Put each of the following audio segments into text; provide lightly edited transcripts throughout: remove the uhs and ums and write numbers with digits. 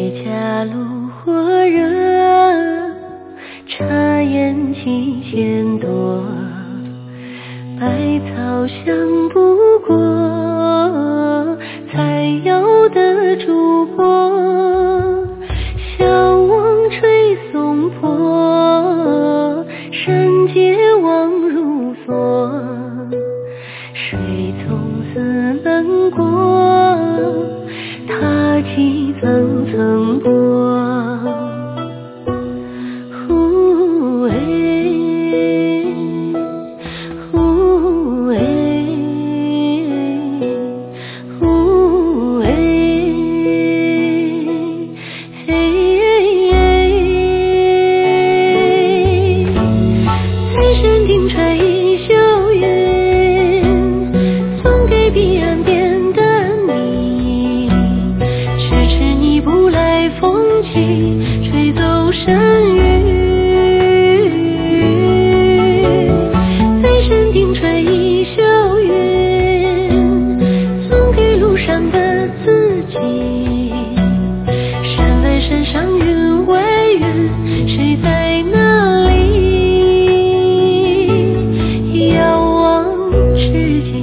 谁家炉火热，茶烟几千朵，百草香不过采药的烛火，小王吹松坡，山阶望如锁，水从寺门过，踏起层层波。吹走山雨，飞山顶吹一袖云，送给路上的自己。山外山上云外云，谁在哪里遥望至极。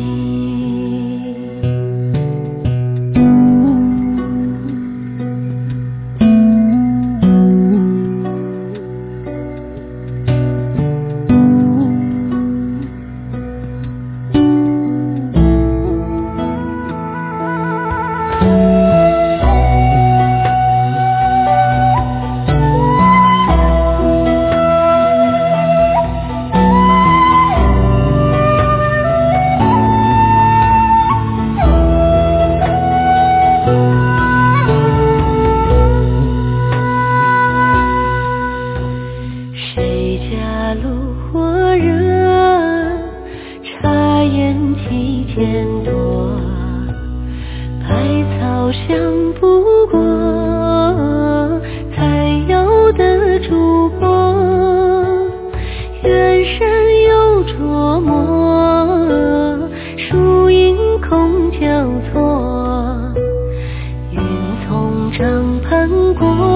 谁家炉火热，茶烟几千朵，百草香不过采药的烛火，远山有琢磨，树影空交错，云从长盘过，